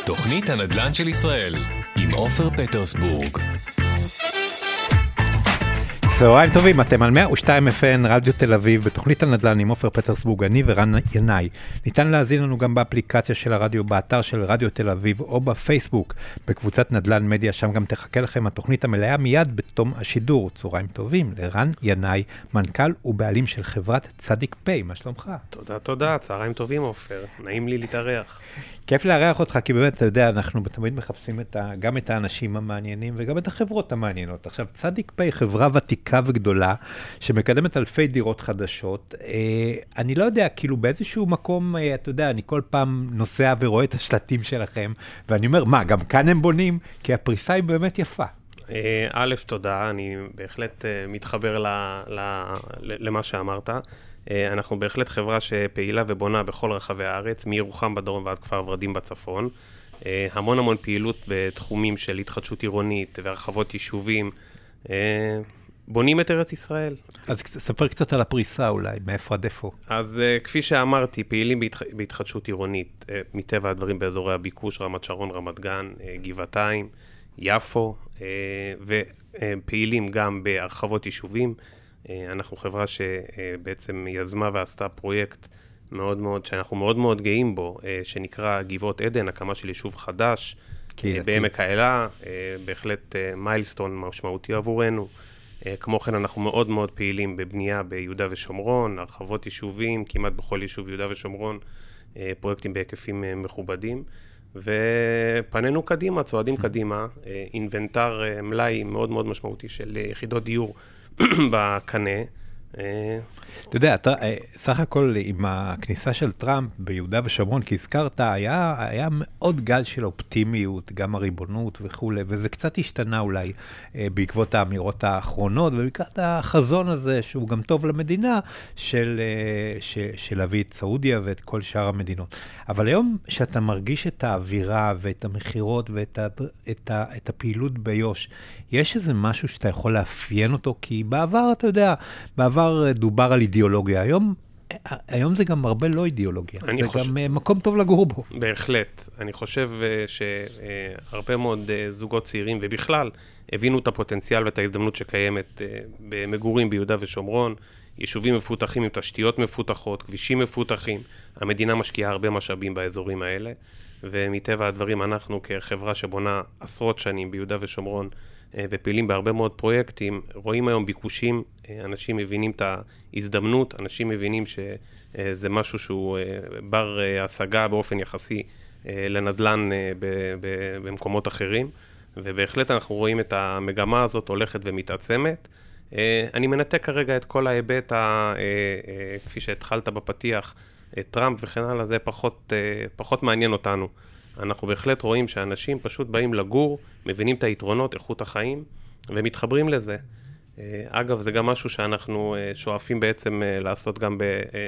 תוכנית הנדל"ן של ישראל עם עופר פטרסבורג. צהריים טובים, אתם על 102 FN רדיו תל אביב בתוכנית הנדל"ן עם עופר פטרסבורג, אני ורן ינאי. ניתן להזין לנו גם באפליקציה של הרדיו, באתר של רדיו תל אביב או בפייסבוק בקבוצת נדל"ן מדיה, שם גם תחכה לכם התוכנית המלאה מיד בתום השידור. צהריים טובים לרן ינאי, מנכ"ל ובעלים של חברת צדיק פי, מה שלומך? תודה, צהריים טובים עופר, נעים לי להתארח. כיף לארח אותך, כי באמת, אתה יודע, אנחנו תמיד מחפשים גם את האנשים המעניינים וגם את החברות המעניינות. עכשיו, צדיק פי, חברה ותיקה וגדולה, שמקדמת אלפי דירות חדשות. אני לא יודע, כאילו באיזשהו מקום, אתה יודע, אני כל פעם נוסע ורואה את השלטים שלכם, ואני אומר, מה, גם כאן הם בונים? כי הפריסה היא באמת יפה. א', תודה, אני בהחלט מתחבר למה שאמרת. אנחנו בהחלט חברה שפעילה ובונה בכל רחבי הארץ, מירוחם בדרום ועד כפר ורדים בצפון. המון פעילות בתחומים של התחדשות עירונית והרחבות יישובים. בונים את ארץ ישראל. אז ספר קצת על הפריסה אולי, מאיפה עד איפה. אז כפי שאמרתי, פעילים בהתחדשות עירונית, מטבע הדברים באזורי הביקוש, רמת שרון, רמת גן, גבעתיים, יפו, ופעילים גם בהרחבות יישובים. אנחנו חברה שבעצם יזמה ועשתה פרויקט שאנחנו מאוד גאים בו, שנקרא גבעות עדן, הקמה של יישוב חדש, בעמק האלה, בהחלט מיילסטון משמעותי עבורנו. כמו כן אנחנו מאוד פעילים בבנייה ביהודה ושומרון, הרחבות יישובים, כמעט בכל יישוב יהודה ושומרון, פרויקטים בהיקפים מכובדים, ופנינו קדימה, צועדים קדימה, אינבנטר מלאי מאוד משמעותי של יחידות דיור בקנה. אתה יודע, סך הכל עם הכניסה של טראמפ ביהודה ושומרון, כי הזכרת, היה מאוד גל של אופטימיות, גם הריבונות וכו', וזה קצת השתנה אולי בעקבות האמירות האחרונות, ובעקבות החזון הזה, שהוא גם טוב למדינה, של להביא את סעודיה ואת כל שאר המדינות. אבל היום שאתה מרגיש את האווירה ואת המחירות ואת הפעילות ביוש, יש איזה משהו שאתה יכול לאפיין אותו? כי בעבר, אתה יודע, בעבר דובר על אידיאולוגיה. היום זה גם הרבה לא אידיאולוגיה. זה גם מקום טוב לגור בו. בהחלט. אני חושב שהרבה מאוד זוגות צעירים, ובכלל, הבינו את הפוטנציאל ואת ההזדמנות שקיימת במגורים ביהודה ושומרון, יישובים מפותחים עם תשתיות מפותחות, כבישים מפותחים. המדינה משקיעה הרבה משאבים באזורים האלה, ומטבע הדברים אנחנו כחברה שבונה עשרות שנים ביהודה ושומרון, ופעילים בהרבה מאוד פרויקטים, רואים היום ביקושים, אנשים מבינים את ההזדמנות, אנשים מבינים שזה משהו שהוא בר השגה באופן יחסי לנדלן במקומות אחרים, ובהחלט אנחנו רואים את המגמה הזאת הולכת ומתעצמת. אני מנתק כרגע את כל ההיבט, כפי שהתחלת בפתיח, טראמפ וכן הלאה, זה פחות מעניין אותנו. אנחנו בהחלט רואים שאנשים פשוט באים לגור, מבינים את היתרונות, איכות החיים, ומתחברים לזה. אגב, זה גם משהו שאנחנו שואפים בעצם לעשות גם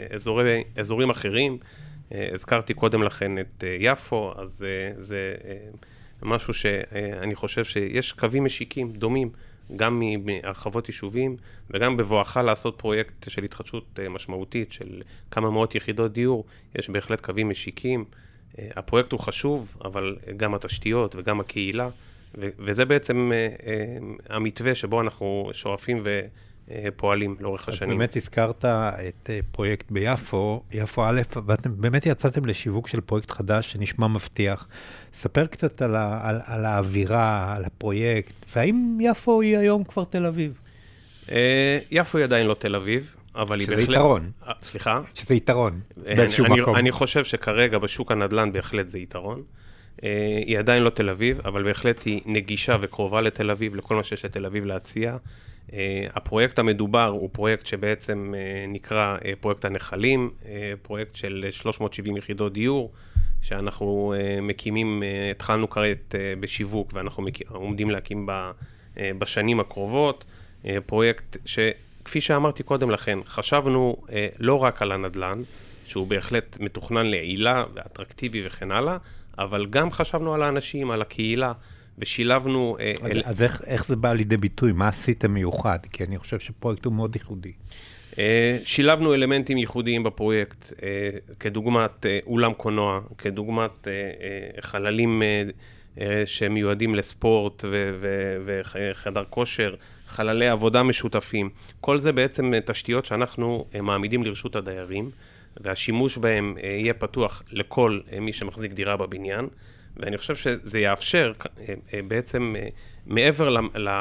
באזורים אחרים. הזכרתי קודם לכן את יפו, אז זה משהו שאני חושב שיש קווים משיקים דומים, גם מהרחבות יישובים, וגם בבואך לעשות פרויקט של התחדשות משמעותית, של כמה מאות יחידות דיור, יש בהחלט קווים משיקים. הפרויקט הוא חשוב, אבל גם התשתיות וגם הקהילה, וזה בעצם המתווה שבו אנחנו שואפים ופועלים לאורך השנים. אז באמת הזכרת את פרויקט ביפו, יפו א', ואתם באמת יצאתם לשיווק של פרויקט חדש שנשמע מבטיח. ספר קצת על האווירה, על הפרויקט, והאם יפו היא היום כבר תל אביב? יפו היא עדיין לא תל אביב. אבל שזה יתרון. סליחה? שזה יתרון, באיזשהו מקום. אני חושב שכרגע בשוק הנדל"ן בהחלט זה יתרון. היא עדיין לא תל אביב, אבל בהחלט היא נגישה וקרובה לתל אביב, לכל מה שיש לתל אביב להציע. הפרויקט המדובר הוא פרויקט שבעצם נקרא פרויקט הנחלים, פרויקט של 370 יחידות דיור, שאנחנו מקימים, התחלנו כעת בשיווק, ואנחנו עומדים להקים בשנים הקרובות, פרויקט כפי שאמרתי קודם לכן, חשבנו לא רק על הנדל"ן, שהוא בהחלט מתוכנן לעילה ואטרקטיבי וכן הלאה, אבל גם חשבנו על האנשים, על הקהילה, ושילבנו... אז איך זה בא לידי ביטוי? מה עשיתם מיוחד? כי אני חושב שפרויקט הוא מאוד ייחודי. שילבנו אלמנטים ייחודיים בפרויקט, כדוגמת אולם קולנוע, כדוגמת חללים שמיועדים לספורט וחדר כושר, חללי עבודה משותפים. כל זה בעצם תשתיות שאנחנו מעמידים לרשות הדיירים, והשימוש בהם יהיה פתוח לכל מי שמחזיק דירה בבניין, ואני חושב שזה יאפשר בעצם מעבר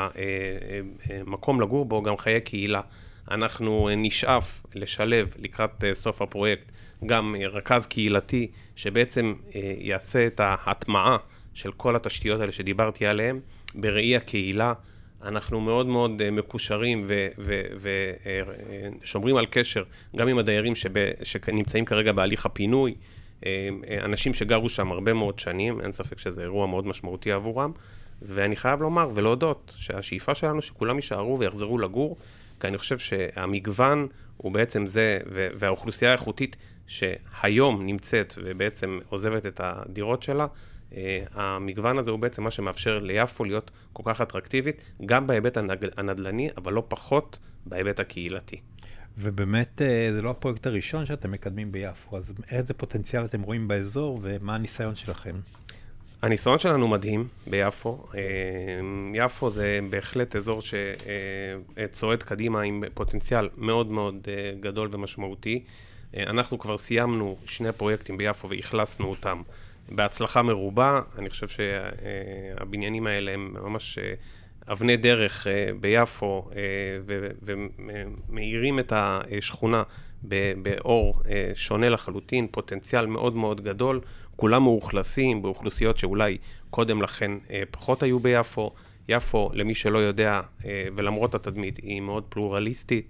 למקום לגור בו גם חיי קהילה. אנחנו נשאף לשלב לקראת סוף הפרויקט גם רכז קהילתי שבעצם יעשה את ההטמעה של כל התשתיות האלה שדיברתי עליהן בראי הקהילה. אנחנו מאוד מאוד מקושרים ושומרים על קשר גם עם הדיירים שנמצאים כרגע בהליך הפינוי, אנשים שגרו שם הרבה מאוד שנים, אין ספק שזה אירוע מאוד משמעותי עבורם, ואני חייב לומר ולהודות שהשאיפה שלנו שכולם יישארו ויחזרו לגור, כי אני חושב שהמגוון הוא בעצם זה, והאוכלוסייה האיכותית שהיום נמצאת ובעצם עוזבת את הדירות שלה, המגוון הזה הוא בעצם מה שמאפשר ליפו להיות כל כך אטרקטיבית, גם בהיבט הנדל"ני, אבל לא פחות בהיבט הקהילתי. ובאמת זה לא הפרויקט הראשון שאתם מקדמים ביפו, אז איזה פוטנציאל אתם רואים באזור ומה הניסיון שלכם? הניסיון שלנו מדהים ביפו. יפו זה בהחלט אזור שצועד קדימה עם פוטנציאל מאוד מאוד גדול ומשמעותי. אנחנו כבר סיימנו 2 פרויקטים ביפו והכלסנו אותם בהצלחה מרובה. אני חושב שהבניינים האלה הם ממש אבני דרך ביפו ומאירים את השכונה באור שונה לחלוטין, פוטנציאל מאוד מאוד גדול. כולם מאוכלסים באוכלוסיות שאולי קודם לכן פחות היו ביפו. יפו, למי שלא יודע, ולמרות התדמית, היא מאוד פלורליסטית.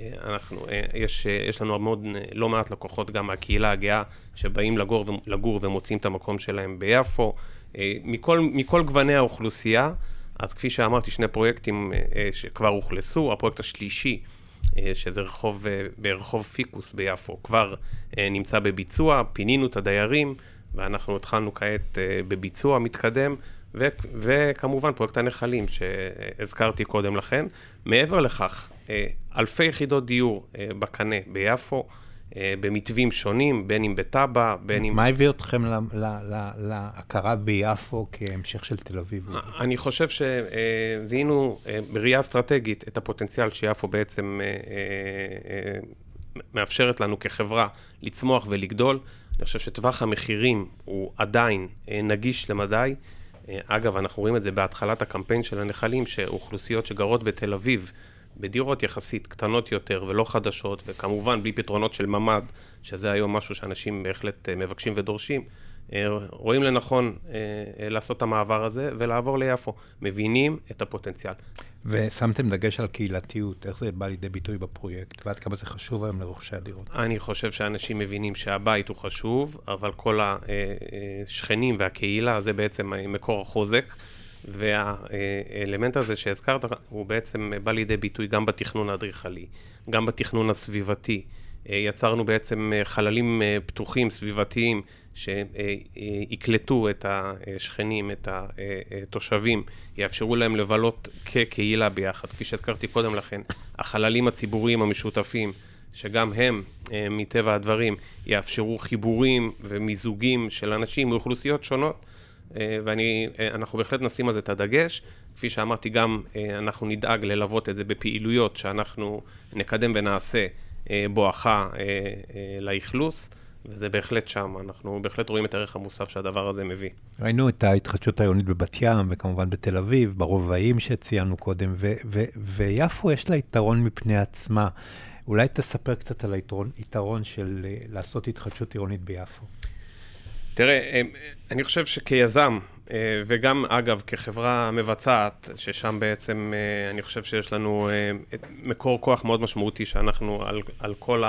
יש לנו מאוד לא מעט לקוחות גם מהקהילה הגאה שבאים לגור ומוצאים את המקום שלהם ביפו. מכל גווני האוכלוסייה, אז כפי שאמרתי, 2 פרויקטים שכבר הוכלסו. הפרויקט השלישי, שזה ברחוב פיקוס ביפו, כבר נמצא בביצוע, פינינו את הדיירים, ואנחנו התחלנו כעת בביצוע מתקדם, וכמובן פרויקט הנחלים שהזכרתי קודם לכן. מעבר לכך, אלפי יחידות דיור בקנה ביפו, במתווים שונים, בין אם בטאבה, בין אם... מה הביא אתכם להכרה ביפו כהמשך של תל אביב? אני חושב שזיהינו בראייה אסטרטגית את הפוטנציאל שיפו בעצם מאפשרת לנו כחברה לצמוח ולגדול. אני חושב שטווח המחירים הוא עדיין נגיש למדי. אגב, אנחנו רואים את זה בהתחלת הקמפיין של הנחלים, שאוכלוסיות שגרות בתל אביב, בדירות יחסית קטנות יותר ולא חדשות, וכמובן בלי פתרונות של ממד, שזה היום משהו שאנשים בהחלט מבקשים ודורשים, רואים לנכון לעשות את המעבר הזה ולעבור ליפו. מבינים את הפוטנציאל. ושמתם דגש על קהילתיות, איך זה בא לידי ביטוי בפרויקט, ועד כמה זה חשוב היום לרוכשי הדירות? אני חושב שאנשים מבינים שהבית הוא חשוב, אבל כל השכנים והקהילה זה בעצם מקור החוזק, והאלמנט הזה שהזכרת הוא בעצם בא לידי ביטוי גם בתכנון האדריכלי, גם בתכנון הסביבתי. יצרנו בעצם חללים פתוחים סביבתיים שיקלטו את השכנים, את התושבים, יאפשרו להם לבלות כקהילה ביחד. כפי שהזכרתי קודם לכן, החללים הציבוריים המשותפים, שגם הם מטבע הדברים יאפשרו חיבורים ומיזוגים של אנשים מאוכלוסיות שונות, ואנחנו בהחלט נשים על זה את הדגש. כפי שאמרתי, גם אנחנו נדאג ללוות את זה בפעילויות שאנחנו נקדם ונעשה בואכה לאכלוס, וזה בהחלט שם. אנחנו בהחלט רואים את הערך המוסף שהדבר הזה מביא. ראינו את ההתחדשות העירונית בבת ים, וכמובן בתל אביב, ברובעים שציינו קודם, ויפו יש לה יתרון מפני עצמה. אולי תספר קצת על היתרון של לעשות התחדשות עירונית ביפו. תראה, אני חושב שכיזם, וגם אגב כחברה מבצעת, ששם בעצם אני חושב שיש לנו מקור כוח מאוד משמעותי שאנחנו על כל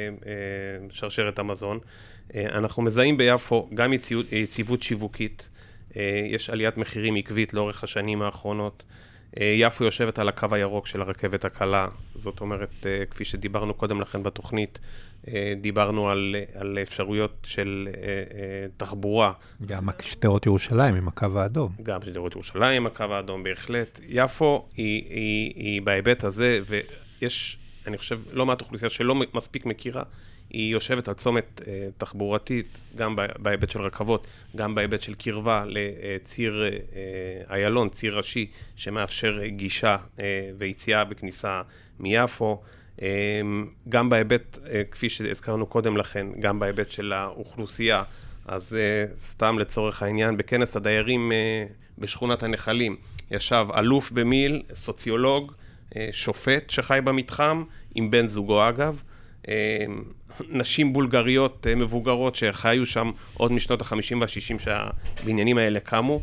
שרשרת המזון. אנחנו מזהים ביפו גם יציבות שיווקית, יש עליית מחירים עקבית לאורך השנים האחרונות. יפו יושבת על הקו הירוק של הרכבת הקלה, זאת אומרת, כפי שדיברנו קודם לכן בתוכנית, דיברנו על אפשרויות של תחבורה. גם שדרות ירושלים עם הקו האדום. גם שדרות ירושלים עם הקו האדום, בהחלט. יפו היא בהיבט הזה, ויש אני חושב, לא מעט אוכלוסייה שלא מספיק מכירה, היא יושבת על צומת תחבורתית, גם בהיבט של רכבות, גם בהיבט של קרבה לציר איילון, ציר ראשי, שמאפשר גישה ויציאה וכניסה מיפו, גם בהיבט, כפי שהזכרנו קודם לכן, גם בהיבט של האוכלוסייה, אז סתם לצורך העניין, בכנס הדיירים בשכונת הנחלים, ישב אלוף במיל, סוציולוג, שופט שחי במתחם, עם בן זוגו אגב, נשים בולגריות מבוגרות שחיו שם עוד משנות ה-50 וה-60 שהבניינים האלה קמו,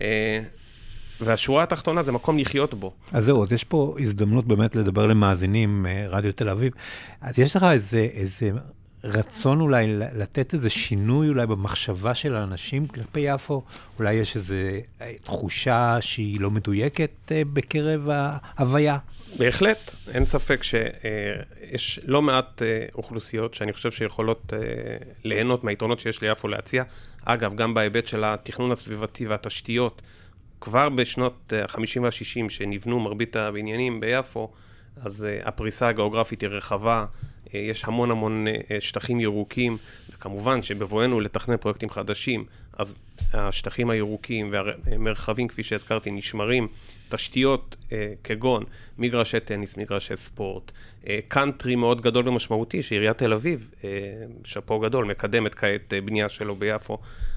והשורה התחתונה זה מקום לחיות בו. אז זהו, אז יש פה הזדמנות באמת לדבר למאזינים רדיו תל אביב. אז יש לך איזה רצון אולי לתת איזה שינוי אולי במחשבה של האנשים כלפי יפו? אולי יש איזו תחושה שהיא לא מדויקת בקרב ההוויה? בהחלט, אין ספק שיש לא מעט אוכלוסיות שאני חושב שיכולות ליהנות מהיתרונות שיש ליפו להציע. אגב, גם בהיבט של התכנון הסביבתי והתשתיות, כבר בשנות ה-50 וה-60 שנבנו מרבית הבניינים ביפו, אז הפריסה הגיאוגרפית היא רחבה, יש המון שטחים ירוקים, וכמובן שבבואנו לתכנן פרויקטים חדשים, אז השטחים הירוקים והמרחבים, כפי שהזכרתי, נשמרים, תשתיות כגון מגרשי טניס, מגרשי ספורט, קאנטרי מאוד גדול ומשמעותי, שעיריית תל אביב, שפו גדול, מקדמת כעת בנייה שלו ביפו.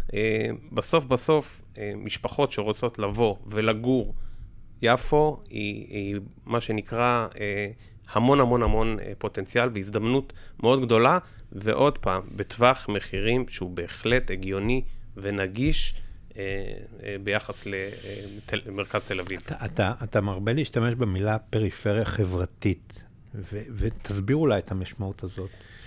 בסוף, משפחות שרוצות לבוא ולגור, יפו היא מה שנקרא המון פוטנציאל והזדמנות מאוד גדולה, ועוד פעם, בטווח מחירים שהוא בהחלט הגיוני ונגיש ביחס למרכז תל אביב. אתה מרבה להשתמש במילה פריפריה חברתית, ותסביר אולי את המשמעות הזאת.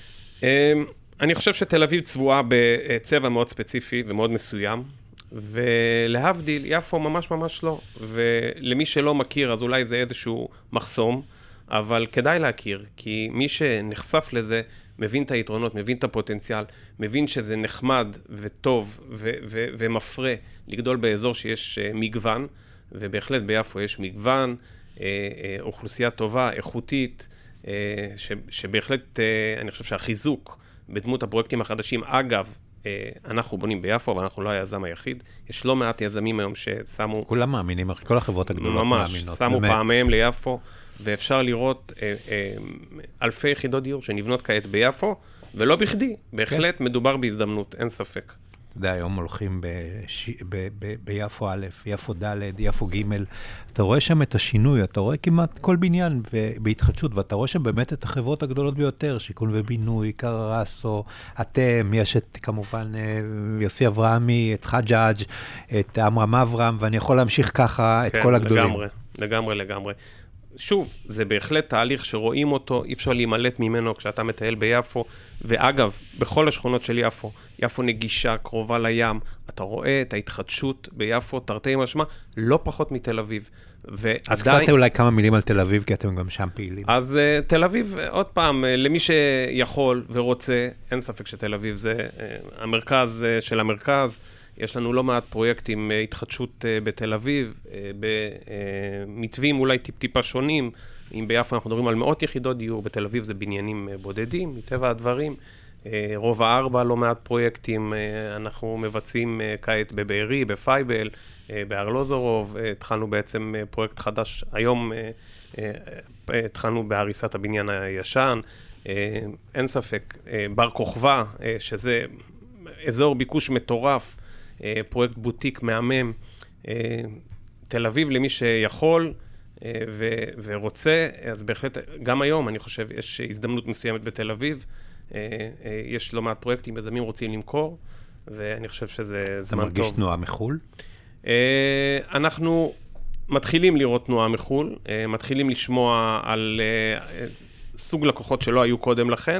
אני חושב שתל אביב צבועה בצבע מאוד ספציפי ומאוד מסוים, ולהבדיל, יפו ממש לא. ולמי שלא מכיר, אז אולי זה איזשהו מחסום, אבל כדאי להכיר, כי מי שנחשף לזה, מבין את היתרונות, מבין את הפוטנציאל, מבין שזה נחמד וטוב ומפרה לגדול באזור שיש מגוון, ובהחלט ביפו יש מגוון, אוכלוסייה טובה, איכותית, שבהחלט אני חושב שהחיזוק בדמות הפרויקטים החדשים, אגב, אנחנו בונים ביפו, אבל אנחנו לא היזם היחיד. יש לא מעט יזמים היום ששמו... כולם מאמינים, כל החברות הגדולות מאמינות. ממש, שמו פעמיהם ליפו, ואפשר לראות אלפי יחידות דיור שנבנות כעת ביפו, ולא בכדי, בהחלט מדובר בהזדמנות, אין ספק. אתה יודע, היום הולכים ביפו א', יפו ד', יפו ג', אתה רואה שם את השינוי, אתה רואה כמעט כל בניין בהתחדשות, ואתה רואה שם באמת את החברות הגדולות ביותר, שיכון ובינוי, קררסו, אתם, יש את כמובן יוסי אברהמי, את חג'אג', את אמרם אברהם, ואני יכול להמשיך ככה את כל הגדולים. לגמרי. שוב, זה בהחלט תהליך שרואים אותו, אי אפשר להימלט ממנו כשאתה מטייל ביפו, ואגב, בכל השכונות של יפו, יפו נגישה, קרובה לים, אתה רואה את ההתחדשות ביפו, תרתי משמע, לא פחות מתל אביב. אז קצת אולי כמה מילים על תל אביב, כי אתם גם שם פעילים. אז תל אביב, עוד פעם, למי שיכול ורוצה, אין ספק שתל אביב זה המרכז של המרכז, יש לנו לא מעט פרויקטים התחדשות בתל אביב, במתווים אולי טיפה שונים, אם ביפו אנחנו מדברים על מאות יחידות דיור, בתל אביב זה בניינים בודדים, מטבע הדברים, רובע 4 לא מעט פרויקטים, אנחנו מבצעים כעת בבארי, בפייבל, בארלוזורוב, התחלנו בעצם פרויקט חדש, היום התחלנו בהריסת הבניין הישן, אין ספק, בר כוכבא, שזה אזור ביקוש מטורף, פרויקט בוטיק מהמם, תל אביב למי שיכול ורוצה, אז בהחלט גם היום אני חושב יש הזדמנות מסוימת בתל אביב, יש לא מעט פרויקטים, יזמים רוצים למכור, ואני חושב שזה זמן טוב. אתה מרגיש תנועה מחול? אנחנו מתחילים לראות תנועה מחול, מתחילים לשמוע על סוג לקוחות שלא היו קודם לכן,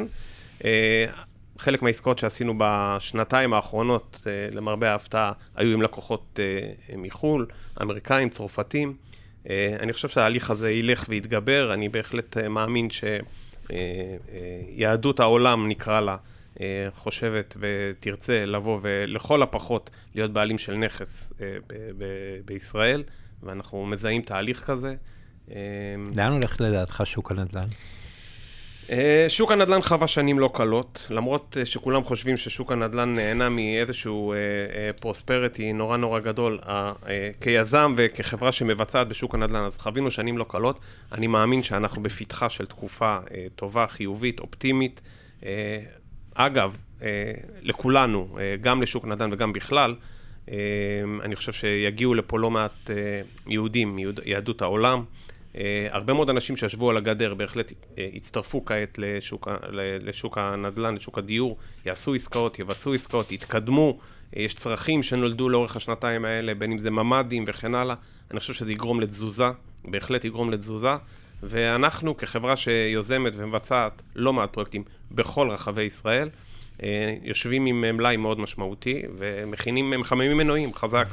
חלק מהעסקאות שעשינו בשנתיים האחרונות, למרבה ההפתעה, היו עם לקוחות מחול, אמריקאים, צרפתים. אני חושב שההליך הזה ילך ויתגבר, אני בהחלט מאמין שיהדות העולם, נקרא לה, חושבת ותרצה לבוא ולכל הפחות להיות בעלים של נכס בישראל, ואנחנו מזהים תהליך כזה. לאן הולך לדעתך שוק הנדל"ן? שוק הנדל"ן חווה שנים לא קלות, למרות שכולם חושבים ששוק הנדל"ן נהנה מאיזשהו פרוספריטי נורא גדול, כיזם וכחברה שמבצעת בשוק הנדל"ן, אז חווינו שנים לא קלות. אני מאמין שאנחנו בפתחה של תקופה טובה, חיובית, אופטימית. אגב, לכולנו, גם לשוק נדל"ן וגם בכלל, אני חושב שיגיעו לפה לא מעט יהודים, יהדות העולם, הרבה מאוד אנשים שישבו על הגדר בהחלט יצטרפו כעת לשוק הנדל"ן, לשוק הדיור, יעשו עסקאות, יבצעו עסקאות, יתקדמו, יש צרכים שנולדו לאורך השנתיים האלה, בין אם זה ממדים וכן הלאה. אני חושב שזה יגרום לתזוזה, בהחלט יגרום לתזוזה, ואנחנו כחברה שיוזמת ומבצעת לא מעט פרויקטים בכל רחבי ישראל, יושבים עם מלאי מאוד משמעותי, מחממים מנועים, חזק.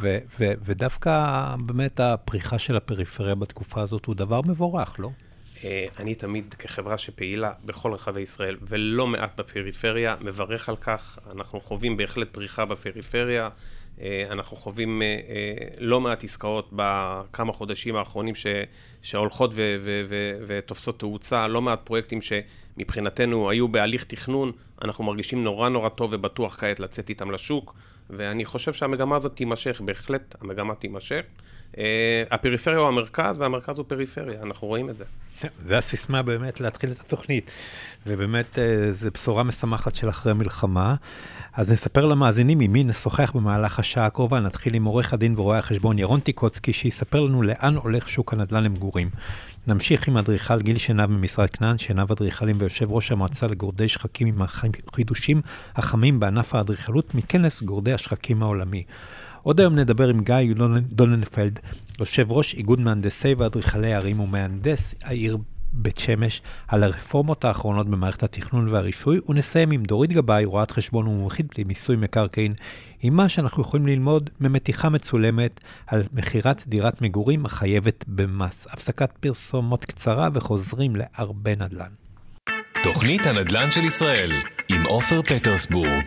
ודווקא באמת הפריחה של הפריפריה בתקופה הזאת הוא דבר מבורך, לא? אני תמיד כחברה שפעילה בכל רחבי ישראל, ולא מעט בפריפריה, מברך על כך. אנחנו חווים בהחלט פריחה בפריפריה, אנחנו חווים לא מעט עסקאות בכמה חודשים האחרונים שהולכות ותופסות תאוצה, לא מעט פרויקטים שמבחינתנו היו בהליך תכנון, אנחנו מרגישים נורא טוב ובטוח כעת לצאת איתם לשוק, ואני חושב שהמגמה הזאת תימשך, בהחלט המגמה תימשך. הפריפריה הוא המרכז, והמרכז הוא פריפריה, אנחנו רואים את זה. זה הסיסמה באמת להתחיל את התוכנית, ובאמת זו בשורה משמחת של אחרי מלחמה. אז נספר למאזינים עם מי נשוחח במהלך השעה הקרובה. נתחיל עם עורך הדין ורואה החשבון ירון טיקוצקי, שיספר לנו לאן הולך שוק הנדל"ן למגורים. נמשיך עם אדריכל גיל שנב ממשרד כנען, שנב אדריכלים ויושב ראש המועצה לגורדי שחקים עם החידושים החמים בענף האדריכלות מכנס גורדי השחקים העולמי. עוד היום נדבר עם גיא דוננפלד, יושב ראש איגוד מהנדסי ואדריכלי הערים ומהנדס העיר בית שמש, על הרפורמות האחרונות במערכת התכנון והרישוי, ונסיים עם דורית גבאי, רואת חשבון ומומחית למיסוי מקרקעין, עם מה שאנחנו יכולים ללמוד ממתיחה מצולמת על מחירת דירת מגורים החייבת במס. הפסקת פרסומות קצרה וחוזרים להרבה נדל"ן. תוכנית הנדל"ן של ישראל עם עופר פטרסבורג.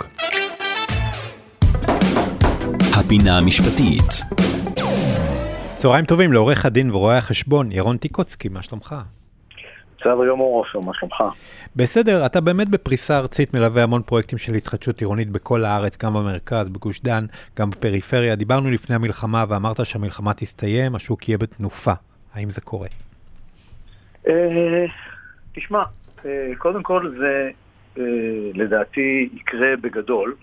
הפינה המשפטית. צהריים טובים לעורך הדין ורואה החשבון ירון טיקוצקי, מה שלומך? בסדר גמור עופר, מה שלומך? בסדר, אתה באמת בפריסה ארצית מלווה המון פרויקטים של התחדשות עירונית בכל הארץ, גם במרכז, בגוש דן, גם בפריפריה. דיברנו לפני המלחמה ואמרת שהמלחמה תסתיים, השוק יהיה בתנופה. האם זה קורה? תשמע, קודם כל זה לדעתי יקרה בגדול,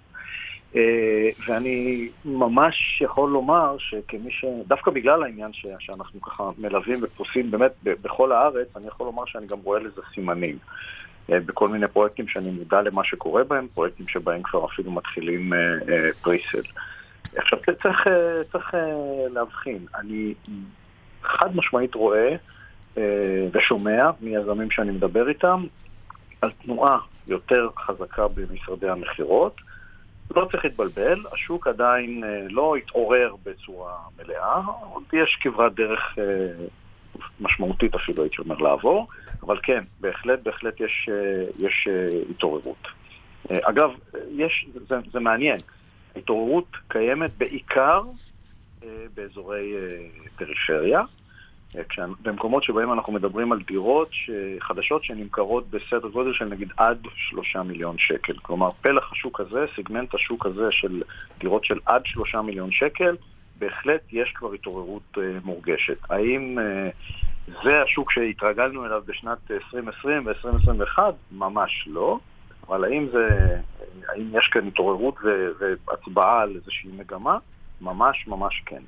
ואני ממש יכול לומר שכמי דווקא בגלל העניין שאנחנו ככה מלווים ופרוסים באמת בכל הארץ, אני יכול לומר שאני גם רואה לזה סימנים בכל מיני פרויקטים שאני מודע למה שקורה בהם, פרויקטים שבהם כבר אפילו מתחילים פריסל. עכשיו צריך להבחין, אני חד משמעית רואה ושומע מיזמים שאני מדבר איתם על תנועה יותר חזקה במשרדי המחירות. לא צריך להתבלבל, השוק עדיין לא התעורר בצורה מלאה, עוד יש כברת דרך משמעותית אפילו, הייתי אומר, לעבור, אבל כן, בהחלט יש התעוררות. אגב, זה מעניין, ההתעוררות קיימת בעיקר באזורי פריפריה, במקומות שבהם אנחנו מדברים על דירות חדשות שנמכרות בסדר גודל של נגיד עד 3 מיליון שקל. כלומר, פלח השוק הזה, סגמנט השוק הזה של דירות של עד 3 מיליון שקל, בהחלט יש כבר התעוררות מורגשת. האם זה השוק שהתרגלנו אליו בשנת 2020 ו-2021? ממש לא. אבל האם יש כאן התעוררות והצבעה על איזושהי מגמה? ממש כן.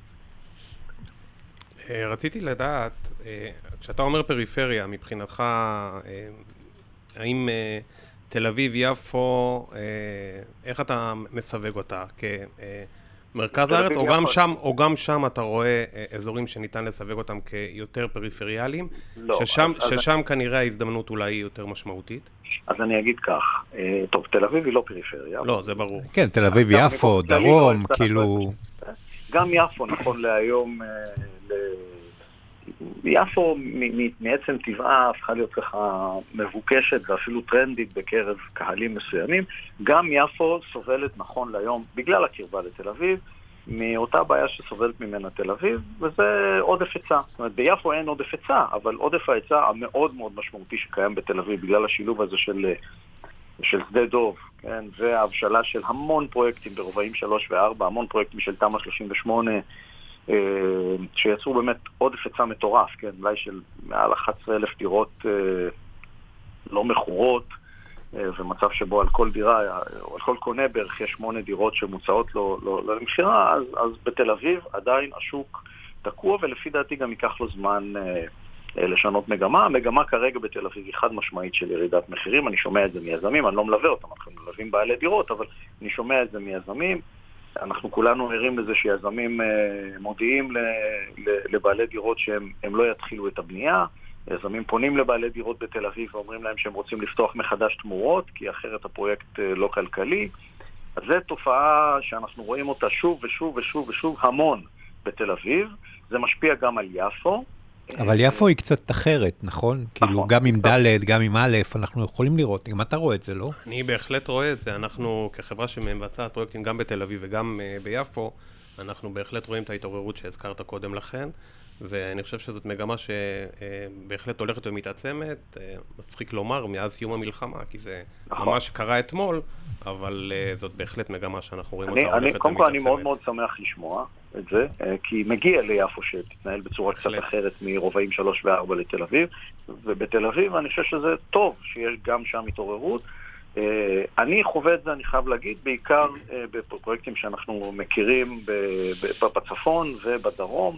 רציתי לדעת, כשאתה אומר פריפריה, מבחינתך, האם תל אביב, יפו, איך אתה מסווג אותה? כמרכז הארץ, או גם שם אתה רואה אזורים שניתן לסווג אותם כיותר פריפריאליים, ששם כנראה ההזדמנות אולי היא יותר משמעותית? אז אני אגיד כך, טוב, תל אביב היא לא פריפריה. לא, זה ברור. כן, תל אביב, יפו, דרום, כאילו... גם יפו, נכון להיום, יפו מעצם טבעה הפכה להיות ככה מבוקשת ואפילו טרנדית בקרב קהלים מסוימים. גם יפו סובלת נכון להיום, בגלל הקרבה לתל אביב, מאותה בעיה שסובלת ממנה תל אביב, וזה עודף היצע. זאת אומרת, ביפו אין עודף היצע, אבל עודף ההיצע המאוד מאוד משמעותי שקיים בתל אביב, בגלל השילוב הזה של שדה דוב, כן? וההבשלה של המון פרויקטים ברובעים 3 ו-4, המון פרויקטים של תמ"א 38, שיצרו באמת עודף היצע מטורף, כן? אולי של מעל 11,000 דירות לא מכורות, ומצב שבו על כל דירה, או על כל קונה בערך יש 8 דירות שמוצעות לו למכירה, אז בתל אביב עדיין השוק תקוע, ולפי דעתי גם ייקח לו זמן לשנות מגמה. המגמה כרגע בתל אביב היא חד משמעית של ירידת מחירים, אני שומע את זה מיזמים, אני לא מלווה אותם, אנחנו מלווים בעלי דירות, אבל אני שומע את זה מיזמים, אנחנו כולנו ערים לזה שיזמים מודיעים לבעלי דירות שהם לא יתחילו את הבנייה, יזמים פונים לבעלי דירות בתל אביב ואומרים להם שהם רוצים לפתוח מחדש תמורות, כי אחרת הפרויקט לא כלכלי. אז זו תופעה שאנחנו רואים אותה שוב ושוב ושוב ושוב המון בתל אביב. זה משפיע גם על יפו. אבל יפו היא קצת אחרת, נכון? כאילו גם עם ד' גם עם א', אנחנו יכולים לראות. גם אתה רואה את זה, לא? אני בהחלט רואה את זה. אנחנו כחברה שמבצעת פרויקטים גם בתל אביב וגם ביפו, אנחנו בהחלט רואים את ההתעוררות שהזכרת קודם לכן. ואני חושב שזאת מגמה שבהחלט הולכת ומתעצמת, מצחיק לומר, מאז סיום המלחמה, כי זה ממש קרה אתמול, אבל זאת בהחלט מגמה שאנחנו רואים אותה הולכת ומתעצמת. קודם כל אני מאוד מאוד שמח לשמוע את זה, כי מגיע ליפו שתתנהל בצורה קצת אחרת מרובעים 3 ו-4 לתל אביב, ובתל אביב אני חושב שזה טוב שיש גם שם התעוררות. אני חווה את זה, אני חייב להגיד, בעיקר בפרויקטים שאנחנו מכירים בצפון ובדרום,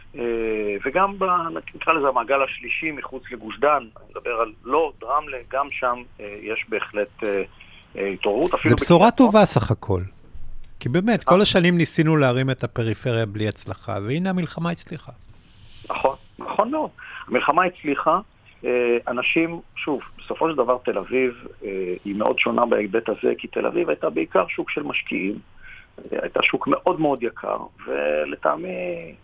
וגם נקרא לזה המעגל השלישי מחוץ לגוש דן, אני מדבר על לוד, רמלה, גם שם יש בהחלט התעוררות. זה בשורה טובה סך הכל, כי באמת כל השנים ניסינו להרים את הפריפריה בלי הצלחה, והנה המלחמה הצליחה. נכון, נכון מאוד. המלחמה הצליחה, אנשים, שוב, בסופו של דבר תל אביב היא מאוד שונה בהיבט הזה, כי תל אביב הייתה בעיקר שוק של משקיעים, הייתה שוק מאוד מאוד יקר, ולטעמי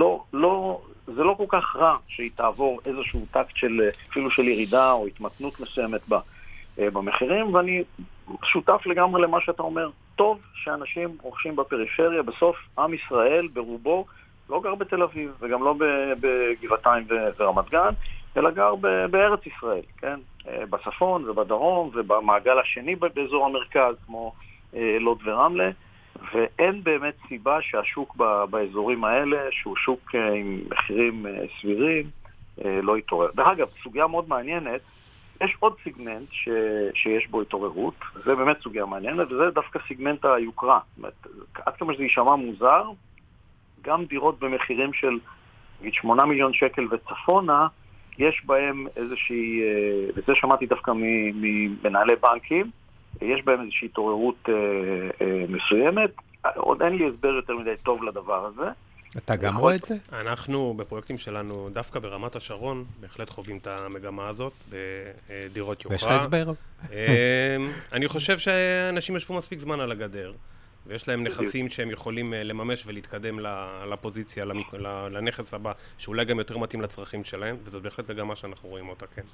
זה לא כל כך רע שהיא תעבור איזשהו טקט אפילו של ירידה או התמתנות מסוימת במחירים, ואני שותף לגמרי למה שאתה אומר. טוב שאנשים רוכשים בפריפריה, בסוף עם ישראל ברובו לא גר בתל אביב וגם לא בגבעתיים ורמת גן, אלא גר בארץ ישראל, כן? בצפון ובדרום ובמעגל השני באזור המרכז כמו לוד ורמלה, ואין באמת סיבה שהשוק באזורים האלה, שהוא שוק עם מחירים סבירים, לא יתעורר. ואגב, סוגיה מאוד מעניינת, יש עוד סיגמנט שיש בו התעוררות, זה באמת סוגיה מעניינת, וזה דווקא סיגמנט היוקרה. עד כמה שזה יישמע מוזר, גם דירות במחירים של 8 מיליון שקל וצפונה, יש בהם איזושהי, וזה שמעתי דווקא ממנהלי בנקים, יש בהם איזושהי התעוררות מסוימת. עוד אין לי הסבר יותר מדי טוב לדבר הזה. אתה גם רואה את זה? אנחנו בפרויקטים שלנו, דווקא ברמת השרון, בהחלט חווים את המגמה הזאת, בדירות יוקרה. ויש לך הסבר? אני חושב שאנשים ישבו מספיק זמן על הגדר, ויש להם נכסים שהם יכולים לממש ולהתקדם לפוזיציה, לנכס הבא, שאולי גם יותר מתאים לצרכים שלהם, וזאת בהחלט מגמה שאנחנו רואים אותה, כן.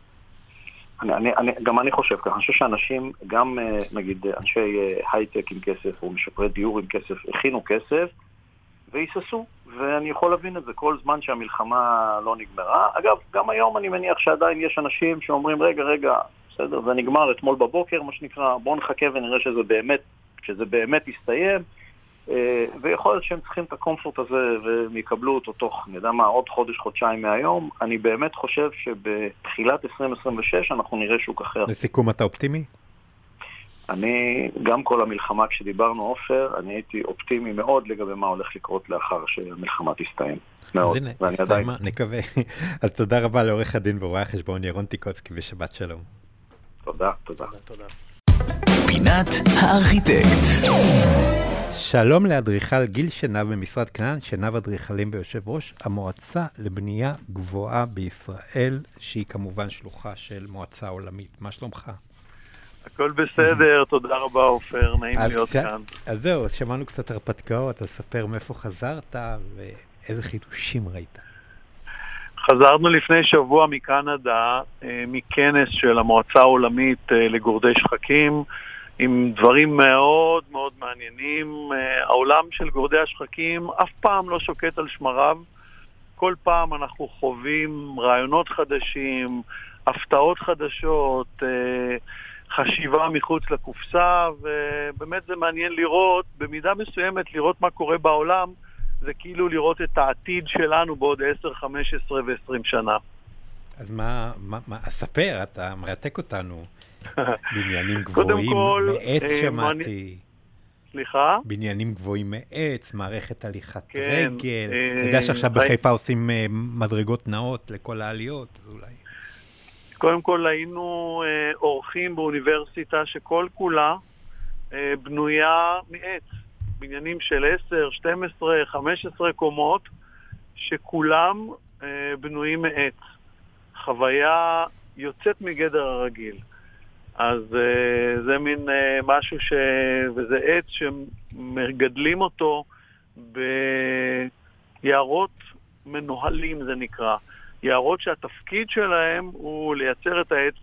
גם אני חושב ככה, אני חושב שאנשים, גם נגיד אנשי הייטק עם כסף, או משפרי דיור עם כסף, הכינו כסף, והיססו, ואני יכול להבין את זה כל זמן שהמלחמה לא נגמרה. אגב, גם היום אני מניח שעדיין יש אנשים שאומרים, רגע, בסדר, זה נגמר אתמול בבוקר, מה שנקרא, בואו נחכה ונראה שזה באמת יסתיים, ויכול להיות שהם צריכים את הקומפורט הזה, והם יקבלו אותו תוך, אני יודע מה, עוד חודש-חודשיים מהיום. אני באמת חושב שבתחילת 2026 אנחנו נראה שוק אחר. לסיכום, אתה אופטימי? אני, גם כל המלחמה כשדיברנו עופר, אני הייתי אופטימי מאוד לגבי מה הולך לקרות לאחר שהמלחמה תסתיים. מאוד. אז הנה, הסתיימה, נקווה. אז תודה רבה לעורך הדין ורואה החשבון ירון טיקוצקי, ושבת שלום. תודה. פינת הארכיטקט. שלום לאדריכל גיל שנב במשרד כנען, שנב אדריכלים ביושב ראש המועצה לבנייה גבוהה בישראל, שהיא כמובן שלוחה של מועצה עולמית. מה שלומך? הכל בסדר, תודה רבה עופר, נעים להיות כאן. אז זהו, שמענו קצת הרפתקאות, אז ספר מאיפה חזרת ואיזה חידושים ראית. חזרנו לפני שבוע מקנדה, מכנס של המועצה העולמית לגורדי שחקים, עם דברים מאוד מאוד מעניינים. מעניינים. העולם של גורדי השחקים אף פעם לא שוקט על שמריו. כל פעם אנחנו חווים רעיונות חדשים, הפתעות חדשות, חשיבה מחוץ לקופסה, ובאמת זה מעניין לראות, במידה מסוימת לראות מה קורה בעולם, זה כאילו לראות את העתיד שלנו בעוד 10, 15 ו-20 שנה. אז מה, אספר, אתה מרתק אותנו. בניינים גבוהים מעץ שמעתי. סליחה? בניינים גבוהים מעץ, מערכת הליכת רגל. אתה יודע שעכשיו בחיפה עושים מדרגות נאות לכל העליות, אז אולי. קודם כל היינו אורחים באוניברסיטה שכל כולה בנויה מעץ. בניינים של 10, 12, 15 קומות, שכולם בנויים מעץ. חוויה יוצאת מגדר הרגיל. אז זה מין משהו וזה עץ שמגדלים אותו ביערות מנוהלים, זה נקרא. יערות שהתפקיד שלהם הוא לייצר את העץ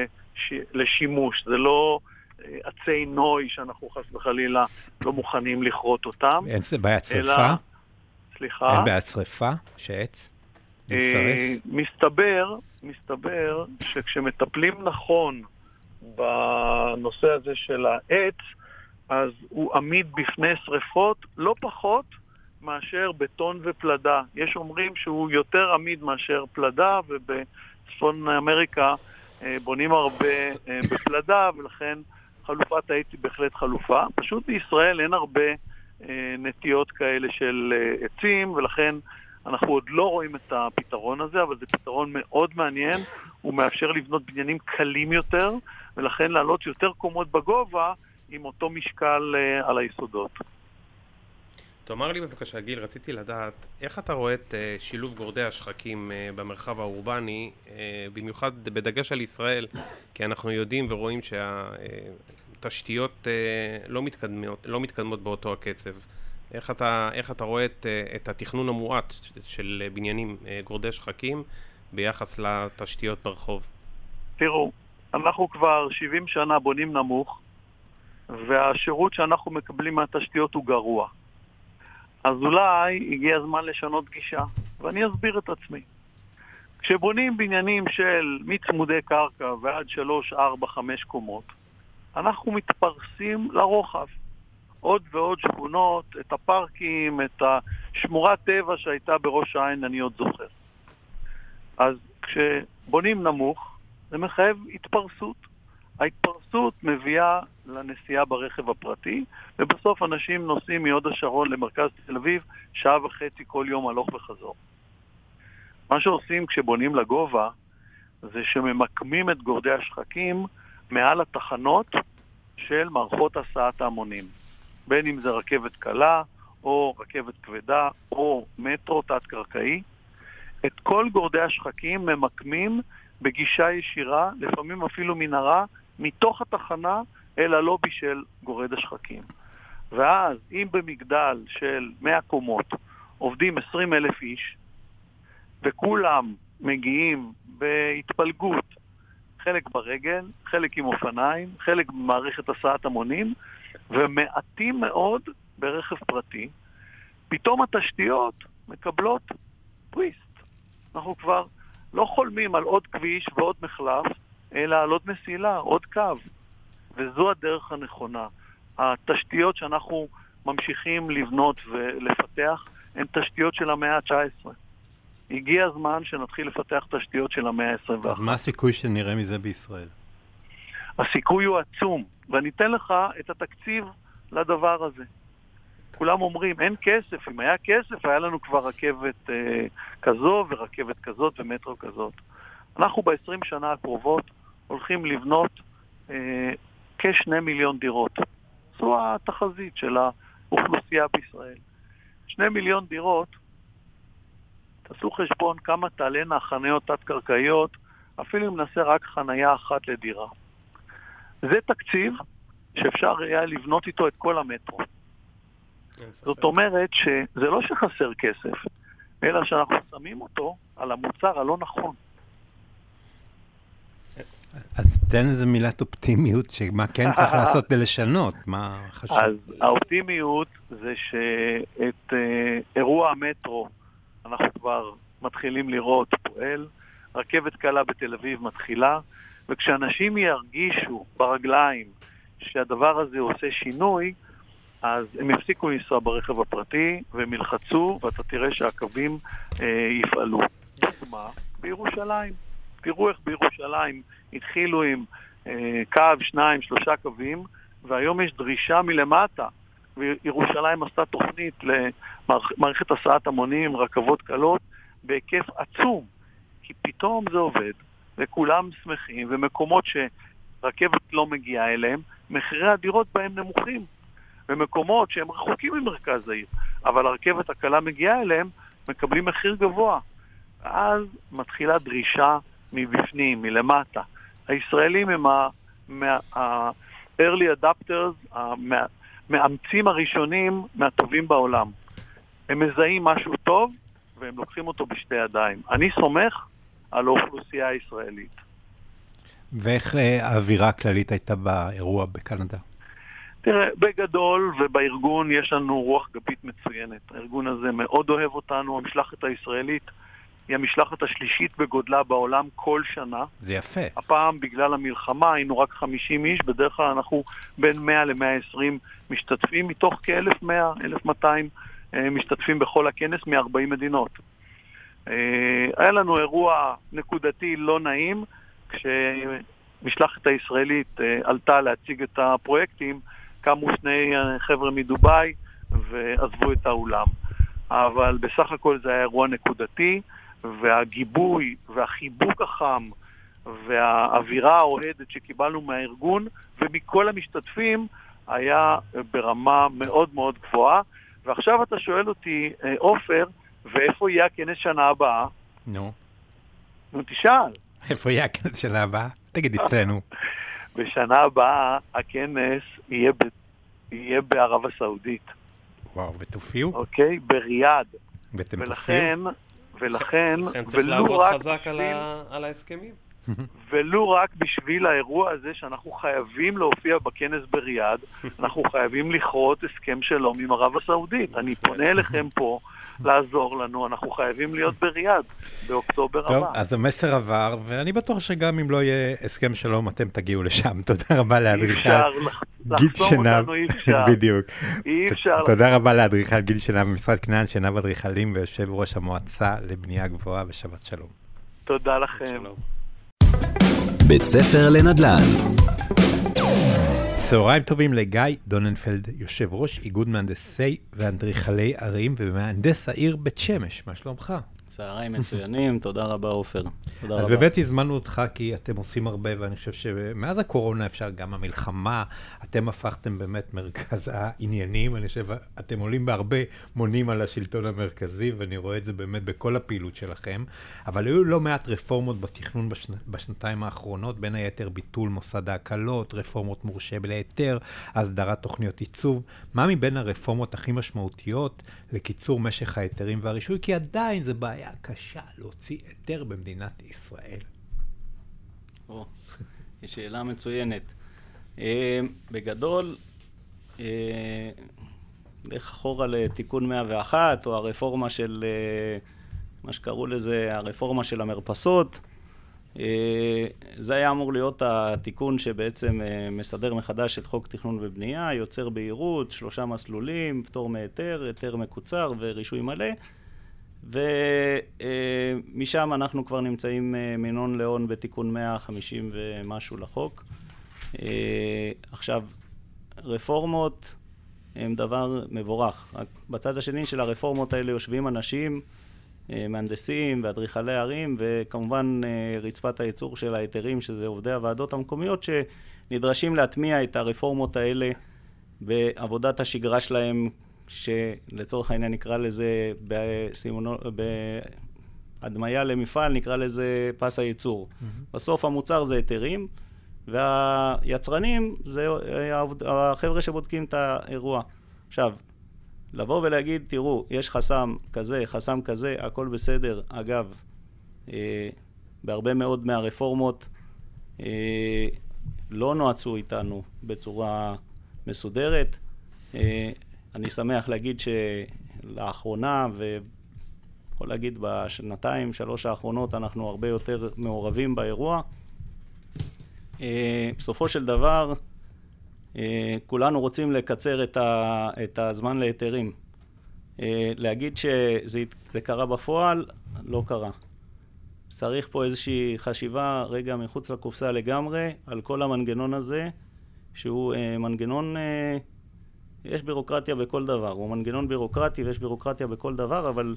לשימוש. זה לא עצי נוי שאנחנו חס וחלילה לא מוכנים לכרות אותם. אין זה בעיה שריפה? סליחה? אין בעיה שריפה שעץ ישרף? מסתבר שכשמטפלים נכון בנושא הזה של העץ, אז הוא עמיד בפני שריפות לא פחות מאשר בטון ופלדה. יש אומרים שהוא יותר עמיד מאשר פלדה, ובצפון אמריקה בונים הרבה בפלדה, ולכן חלופת העץ היא בהחלט חלופה. פשוט בישראל אין הרבה נטיות כאלה של עצים, ולכן אנחנו עוד לא רואים את הפתרון הזה, אבל זה פתרון מאוד מעניין. הוא מאפשר לבנות בניינים קלים יותר, ולכן לעלות יותר קומות בגובה עם אותו משקל על היסודות. תאמר לי בבקשה, גיל, רציתי לדעת איך אתה רואה את שילוב גורדי השחקים במרחב האורבני, במיוחד בדגש על ישראל, כי אנחנו יודעים ורואים שהתשתיות לא מתקדמות באותו הקצב. איך אתה רואה את התכנון המועט של בניינים גורדי שחקים ביחס לתשתיות ברחוב? תראו, אנחנו כבר 70 שנה בונים נמוך, והשירות שאנחנו מקבלים מהתשתיות הוא גרוע. אז אולי הגיע הזמן לשנות גישה, ואני אסביר את עצמי. כשבונים בניינים של מצמודי קרקע ועד 3, 4, 5 קומות, אנחנו מתפרסים לרוחב. עוד ועוד שכונות, את הפארקים, את השמורת טבע שהייתה בראש העין, אני עוד זוכר. אז כשבונים נמוך, זה מחייב התפרסות. ההתפרסות מביאה לנסיעה ברכב הפרטי, ובסוף אנשים נוסעים מהוד השרון למרכז תל אביב, 1.5 שעה כל יום הלוך וחזור. מה שעושים כשבונים לגובה, זה שממקמים את גורדי השחקים מעל התחנות של מערכות הסעת ההמונים. בין אם זה רכבת קלה, או רכבת כבדה, או מטרו תת-קרקעי. את כל גורדי השחקים ממקמים בגישה ישירה, לפעמים אפילו מנהרה, מתוך התחנה אל הלובי של גורד השחקים. ואז, אם במגדל של 100 קומות עובדים 20,000 איש, וכולם מגיעים בהתפלגות, חלק ברגל, חלק עם אופניים, חלק במערכת הסעת המונים, ומעטים מאוד ברכב פרטי, פתאום התשתיות מקבלות טוויסט. אנחנו כבר לא חולמים על עוד כביש ועוד מחלף, אלא על עוד מסילה, עוד קו. וזו הדרך הנכונה. התשתיות שאנחנו ממשיכים לבנות ולפתח הן תשתיות של המאה ה-19. הגיע הזמן שנתחיל לפתח תשתיות של המאה ה-21. אז מה הסיכוי שנראה מזה בישראל? הסיכוי הוא עצום, ואני אתן לך את התקציב לדבר הזה. כולם אומרים, אין כסף. אם היה כסף, היה לנו כבר רכבת כזו ורכבת כזאת ומטרו כזאת. אנחנו ב-20 שנה הקרובות הולכים לבנות כ2 מיליון דירות. זו התחזית של האוכלוסייה בישראל. 2 מיליון דירות, תעשו חשבון כמה תעלנה חניות תת-קרקעיות, אפילו אם נעשה רק חניה אחת לדירה. זה תקציב שאפשר היה לבנות איתו את כל המטרו. זאת אומרת שזה לא שחסר כסף, אלא שאנחנו שמים אותו על המוצר הלא נכון. אז תן איזה מילת אופטימיות, שמה כן צריך לעשות ולשנות, מה חשוב? אז האופטימיות זה שאת אירוע המטרו אנחנו כבר מתחילים לראות פועל, רכבת קלה בתל אביב מתחילה, וכשאנשים ירגישו ברגליים שהדבר הזה עושה שינוי, אז הם יפסיקו לנסוע ברכב הפרטי, והם ילחצו, ואתה תראה שהקווים יפעלו. דוגמה, בירושלים. תראו איך בירושלים התחילו עם קו, 2, 3 קווים, והיום יש דרישה מלמטה. וירושלים עשתה תוכנית למערכת הסעת המונים, רכבות קלות, בהיקף עצום. כי פתאום זה עובד, וכולם שמחים, ומקומות שרכבת לא מגיעה אליהם, מחירי הדירות בהם נמוכים. במקומות שהם רחוקים ממרכז העיר, אבל הרכבת הקלה מגיעה אליהם, מקבלים מחיר גבוה. אז מתחילה דרישה מבפנים, מלמטה. הישראלים הם ה-early adapters, המאמצים הראשונים מהטובים בעולם. הם מזהים משהו טוב, והם לוקחים אותו בשתי ידיים. אני סומך על האוכלוסייה הישראלית. ואיך האווירה הכללית הייתה באירוע בקנדה? תראה, בגדול ובארגון יש לנו רוח גבית מצוינת. הארגון הזה מאוד אוהב אותנו. המשלחת הישראלית היא המשלחת השלישית בגודלה בעולם כל שנה. זה יפה. הפעם בגלל המלחמה היינו רק 50 איש, בדרך כלל אנחנו בין 100 ל-120 משתתפים, מתוך כ-1,100, 1,200 משתתפים בכל הכנס מ-40 מדינות. היה לנו אירוע נקודתי לא נעים, כשמשלחת הישראלית עלתה להציג את הפרויקטים, קמו 2 חבר'ה מדוביי ועזבו את האולם. אבל בסך הכל זה היה אירוע נקודתי, והגיבוי והחיבוק החם והאווירה האוהדת שקיבלנו מהארגון ומכל המשתתפים היה ברמה מאוד מאוד גבוהה. ועכשיו אתה שואל אותי, עופר, ואיפה יהיה הכנס שנה הבאה? נו, תשאל. איפה יהיה הכנס שנה הבאה? תגיד אצלנו. בשנה הבאה הכנס יהיה בערב הסעודית. וואו, ותופיעו? אוקיי, בריאד. ואתם תופיעו? ולכן, צריך לעבוד חזק על ההסכמים. ולו רק בשביל האירוע הזה שאנחנו חייבים להופיע בכנס בריאד, אנחנו חייבים לכרות הסכם שלום עם ערב הסעודית. אני פונה אליכם פה לעזור לנו, אנחנו חייבים להיות בריאד באוקטובר הבא. טוב, אז המסר עבר, ואני בטוח שגם אם לא יהיה הסכם שלום, אתם תגיעו לשם. תודה רבה לאדריכל גיל שנב. בדיוק. אי אפשר. תודה רבה לאדריכל גיל שנב במשרד כנען, שנב אדריכלים ויושב ראש המועצה לבנייה גבוהה, ושבת שלום. תודה לכם. בית ספר לנדל"ן. צהריים טובים לגיא דוננפלד, יושב ראש איגוד מהנדסי ואדריכלי ערים ומהנדס העיר בית שמש. מה שלומך? צהריים מצוינים, תודה רבה עופר. אז באמת הזמנו אותך כי אתם עושים הרבה, ואני חושב שמאז הקורונה אפשר גם המלחמה, אתם הפכתם באמת מרכז העניינים, אני חושב אתם עולים בהרבה מונים על השלטון המרכזי, ואני רואה את זה באמת בכל הפעילות שלכם, אבל היו לא מעט רפורמות בתכנון בשנתיים האחרונות, בין היתר ביטול מוסד ההקלות, רפורמות מורשה להיתר, הסדרת תוכניות עיצוב. מה מבין הרפורמות הכי משמעותיות לקיצור משך ההיתרים והרישוי? כי עדיין זה בעיה קשה להוציא היתר במדינת ישראל. היא שאלה מצוינת. בגדול, דרך אחורה לתיקון 101, או הרפורמה של, מה שקראו לזה, הרפורמה של המרפסות, זה היה אמור להיות התיקון שבעצם מסדר מחדש את חוק תכנון ובנייה, יוצר בהירות, 3 מסלולים, פטור מהיתר, היתר מקוצר ורישוי מלא, ומשם אנחנו כבר נמצאים מינון להון בתיקון 150 ומשהו לחוק. עכשיו, רפורמות הם דבר מבורך. בצד השני של הרפורמות האלה יושבים אנשים, מהנדסים ואדריכלי ערים, וכמובן רצפת הייצור של ההיתרים, שזה עובדי הוועדות המקומיות, שנדרשים להטמיע את הרפורמות האלה בעבודת השגרה שלהם, שלצורך העניין נקרא לזה בהדמיה למפעל, נקרא לזה פס הייצור. בסוף המוצר זה היתרים, והיצרנים זה החבר'ה שבודקים את האירוע. עכשיו, לבוא ולהגיד, תראו, יש חסם כזה, הכל בסדר. אגב, בהרבה מאוד מהרפורמות לא נועצו איתנו בצורה מסודרת. אני שמח להגיד שלאחרונה, ויכול להגיד בשנתיים, 3 האחרונות, אנחנו הרבה יותר מעורבים באירוע. בסופו של דבר, כולנו רוצים לקצר את הזמן להיתרים. להגיד שזה קרה בפועל, לא קרה. צריך פה איזושהי חשיבה רגע מחוץ לקופסה לגמרי על כל המנגנון הזה, שהוא מנגנון, יש בירוקרטיה בכל דבר, הוא מנגנון בירוקרטי ויש בירוקרטיה בכל דבר, אבל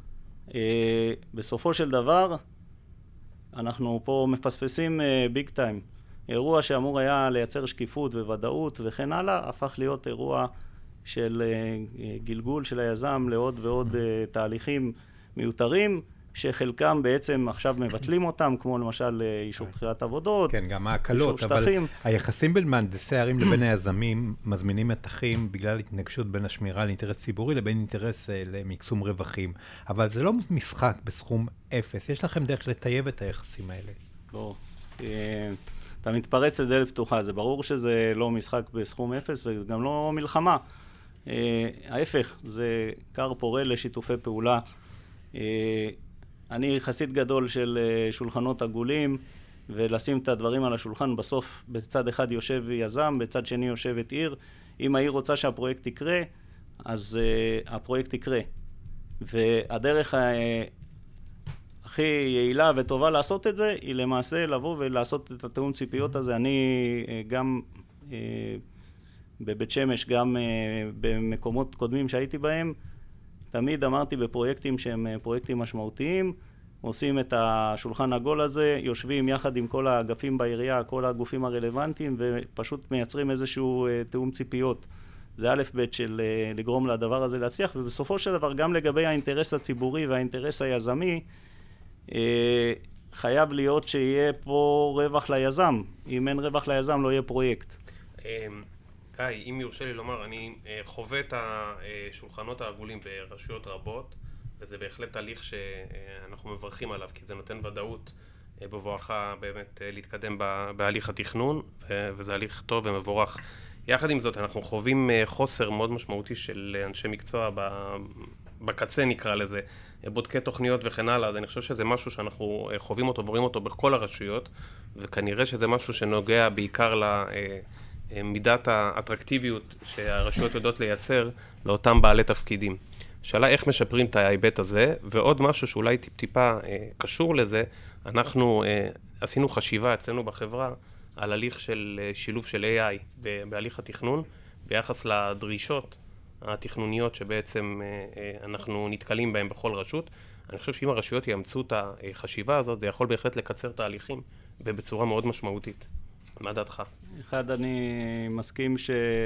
בסופו של דבר אנחנו פה מפספסים ביג טיים. אירוע שאמור היה לייצר שקיפות וודאות וכן הלאה, הפך להיות אירוע של גלגול של היזם לעוד ועוד תהליכים מיותרים, שחלקם בעצם עכשיו מבטלים אותם, כמו למשל אישור תחילת עבודות, כן, גם ההקלות, אבל היחסים בין מהנדסי הערים לבין היזמים מזמינים מתחים בגלל התנגשות בין השמירה לאינטרס ציבורי לבין אינטרס למקסום רווחים. אבל זה לא משחק בסכום 0. יש לכם דרך לטייב את היחסים האלה. לא. אתה מתפרץ לדלת פתוחה. זה ברור שזה לא משחק בסכום 0 וגם לא מלחמה. ההפך, זה קר פורה לשיתופי פעולה. אני חסיד גדול של שולחנות עגולים, ולשים את הדברים על השולחן. בסוף בצד אחד יושב יזם, בצד שני יושבת עיר. אם העיר רוצה שהפרויקט יקרה, אז הפרויקט יקרה. והדרך הכי יעילה וטובה לעשות את זה, היא למעשה לבוא ולעשות את התאום ציפיות הזה. אני גם בבית שמש, גם במקומות קודמים שהייתי בהם, תמיד אמרתי בפרויקטים שהם פרויקטים משמעותיים, עושים את השולחן העגול הזה, יושבים יחד עם כל האגפים בעירייה, כל הגופים הרלוונטיים, ופשוט מייצרים איזשהו תאום ציפיות. זה א' ב' של לגרום לדבר הזה להצליח, ובסופו של דבר גם לגבי האינטרס הציבורי והאינטרס היזמי, חייב להיות שיהיה פה רווח ליזם. אם אין רווח ליזם לא יהיה פרויקט. גיא, אם יורשה לי לומר, אני חווה את השולחנות העגולים ברשויות רבות, וזה בהחלט תהליך שאנחנו מברכים עליו, כי זה נותן ודאות בבואך באמת להתקדם בהליך התכנון, וזה הליך טוב ומבורך. יחד עם זאת, אנחנו חווים חוסר מאוד משמעותי של אנשי מקצוע בקצה, נקרא לזה, בודקי תוכניות וכן הלאה. אז אני חושב שזה משהו שאנחנו חווים אותו ורואים אותו בכל הרשויות, וכנראה שזה משהו שנוגע בעיקר מידת האטרקטיביות שהרשויות יודעות לייצר לאותם בעלי תפקידים. שאלה איך משפרים את ההיבט הזה, ועוד משהו שאולי טיפה קשור לזה, אנחנו עשינו חשיבה אצלנו בחברה על הליך של שילוב של AI בהליך התכנון, ביחס לדרישות התכנוניות שבעצם אנחנו נתקלים בהן בכל רשות. אני חושב שאם הרשויות יאמצו את החשיבה הזאת, זה יכול בהחלט לקצר תהליכים ובצורה מאוד משמעותית. מה דעתך? אחד, אני מסכים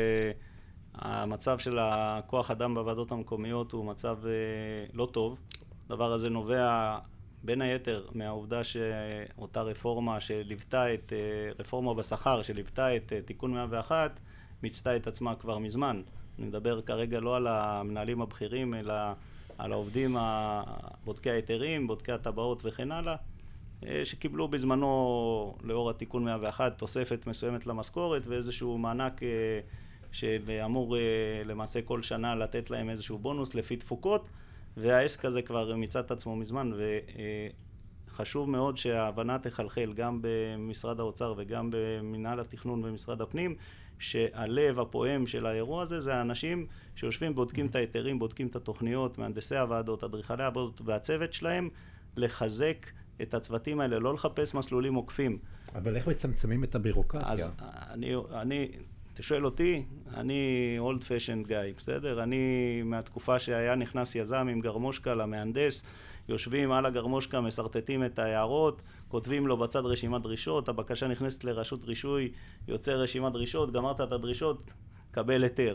שהמצב של הכוח אדם בוועדות המקומיות הוא מצב לא טוב. הדבר הזה נובע בין היתר מהעובדה שאותה רפורמה שליוותה את, רפורמה בשכר שליוותה את תיקון 101, מיצתה את עצמה כבר מזמן. אני מדבר כרגע לא על המנהלים הבכירים, אלא על העובדים, בודקי ההיתרים, בודקי הטבעות וכן הלאה, שקיבלו בזמנו לאור התיקון 101 תוספת מסוימת למשכורת ואיזשהו מענק שאמור למעשה כל שנה לתת להם איזשהו בונוס לפי תפוקות, והעסק הזה כבר מיצה את עצמו מזמן, וחשוב מאוד שההבנה תחלחל גם במשרד האוצר וגם במנהל התכנון במשרד הפנים, שהלב הפועם של האירוע הזה זה האנשים שיושבים, בודקים את ההיתרים, בודקים את התוכניות, מהנדסי הוועדות, אדריכלי הוועדות והצוות שלהם, לחזק את הצוותים האלה, לא לחפש מסלולים עוקפים. אבל איך מצמצמים את הבירוקרטיה? אז אתה שואל אותי, אני old fashioned guy, בסדר? אני מהתקופה שהיה נכנס יזם עם גרמושקה למהנדס, יושבים על הגרמושקה, מסרטטים את ההערות, כותבים לו בצד רשימת דרישות, הבקשה נכנסת לרשות רישוי, יוצא רשימת דרישות, גמרת את הדרישות, קבל היתר.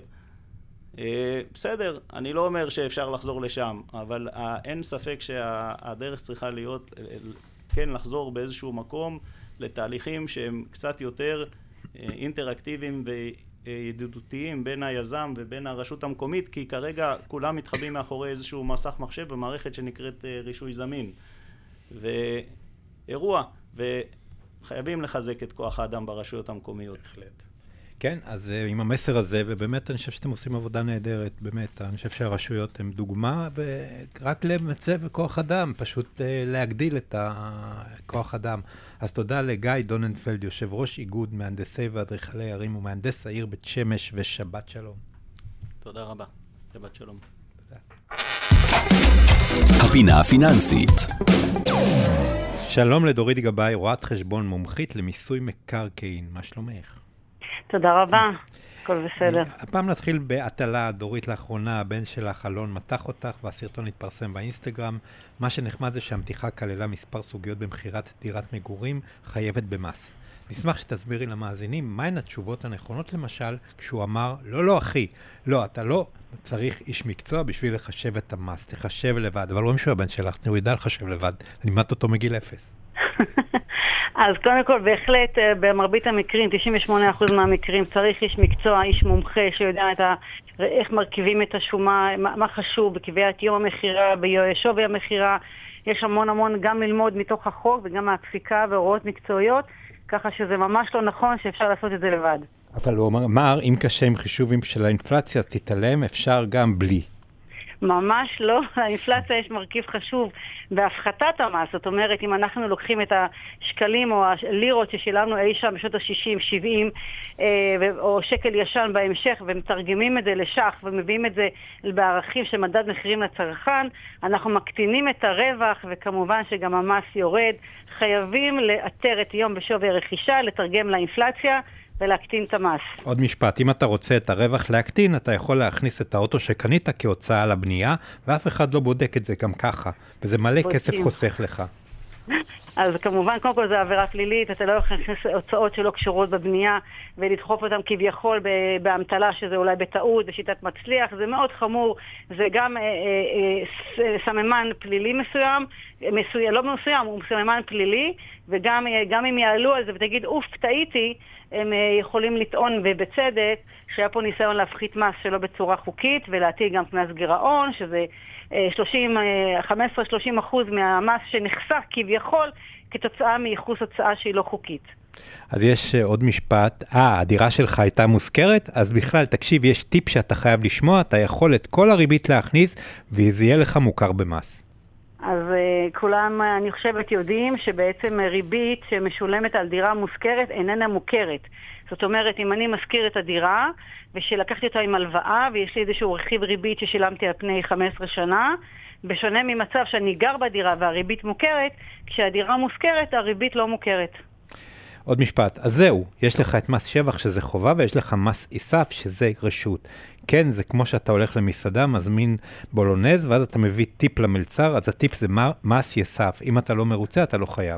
בסדר, אני לא אומר שאפשר לחזור לשם, אבל אין ספק שהדרך צריכה להיות, כן, לחזור באיזשהו מקום לתהליכים שהם קצת יותר אינטראקטיביים וידידותיים בין היזם ובין הרשות המקומית, כי כרגע כולם מתחבאים מאחורי איזשהו מסך מחשב במערכת שנקראת רישוי זמין. ואירוע, חייבים לחזק את כוח האדם ברשויות המקומיות. בהחלט. כן, אז עם המסר הזה, ובאמת אני חושב שאתם עושים עבודה נהדרת, באמת, אני חושב שהרשויות הן דוגמה, ורק למצב כוח אדם, פשוט להגדיל את הכוח אדם. אז תודה לגיא דוננפלד, יושב ראש איגוד מהנדסי ואדריכלי ערים ומהנדס העיר בית שמש, ושבת שלום. תודה רבה. שבת שלום. הפינה הפיננסית. שלום לדורית גבאי, רואת חשבון מומחית למיסוי מקרקעין, מה שלומך? תודה רבה, הכל בסדר. הפעם נתחיל בהטלה. דורית, לאחרונה הבן שלך אלון מתח אותך והסרטון התפרסם באינסטגרם. מה שנחמד זה שהמתיחה כללה מספר סוגיות במחירת דירת מגורים חייבת במס. נשמח שתסבירי למאזינים מהן התשובות הנכונות, למשל כשהוא אמר לא אחי, לא, אתה לא צריך איש מקצוע בשביל לחשב את המס, תחשב לבד. אבל רואים שהוא הבן שלך, הוא ידע לחשב לבד, לימדת אותו מגיל 0. אז קודם כל, בהחלט, במרבית המקרים, 98% מהמקרים, צריך איש מקצוע, איש מומחה, שיודע איך מרכיבים את השומה, מה חשוב בקביעת יום המחירה, בשווי המחירה. יש המון גם ללמוד מתוך החוק וגם מהפסיקה והוראות מקצועיות, ככה שזה ממש לא נכון שאפשר לעשות את זה לבד. אבל הוא אמר, אם קשה עם חישובים של האינפלציה, אז תתעלם, אפשר גם בלי. ממש לא, לאינפלציה יש מרכיב חשוב בהפחתת המס. זאת אומרת, אם אנחנו לוקחים את השקלים או הלירות ששילמנו אי שם בשנות ה-60, 70, או שקל ישן בהמשך, ומתרגמים את זה לשח ומביאים את זה בערכים של מדד מחירים לצרכן, אנחנו מקטינים את הרווח, וכמובן שגם המס יורד. חייבים לאתר את יום בשווי הרכישה, לתרגם לאינפלציה, ולהקטין את המס. עוד משפט, אם אתה רוצה את הרווח להקטין, אתה יכול להכניס את האוטו שקנית כהוצאה על הבנייה, ואף אחד לא בודק את זה גם ככה, וזה מלא כסף חוסך לך. אז כמובן, קודם כל זה עבירה פלילית, אתה לא יכול להכניס הוצאות שלא קשורות בבנייה, ולדחוף אותם כביכול בהמתלה, שזה אולי בטעות, בשיטת מצליח, זה מאוד חמור, זה גם סממן פלילי מסוים, לא מסוים, הוא סממן פלילי, וגם אם יעלו על זה ותגיד, טעיתי, הם יכולים לטעון ובצדק שהיה פה ניסיון להפחית מס שלא בצורה חוקית, ולהטיל גם קנס גירעון, שזה 15-30% מהמס שנחסך כביכול כתוצאה מייחוס הוצאה שהיא לא חוקית. אז יש עוד משפט, הדירה שלך הייתה מוזכרת, אז בכלל תקשיב, יש טיפ שאתה חייב לשמוע, אתה יכול את כל הריבית להכניס וזה יהיה לך מוכר במס. אז כולם, אני חושבת, יודעים שבעצם ריבית שמשולמת על דירה מוזכרת איננה מוכרת. זאת אומרת, אם אני מזכיר את הדירה ושלקחתי אותה עם הלוואה ויש לי איזשהו רכיב ריבית ששילמתי על פני 15 שנה, בשונה ממצב שאני גר בדירה והריבית מוכרת, כשהדירה מוזכרת הריבית לא מוכרת. עוד משפט, אז זהו, יש לך את מס שבח שזה חובה ויש לך מס איסף שזה רשות. כן, זה כמו שאתה הולך למסעדה, מזמין בולונז ואז אתה מביא טיפ למלצר, אז הטיפ זה מס יסף. אם אתה לא מרוצה, אתה לא חייב.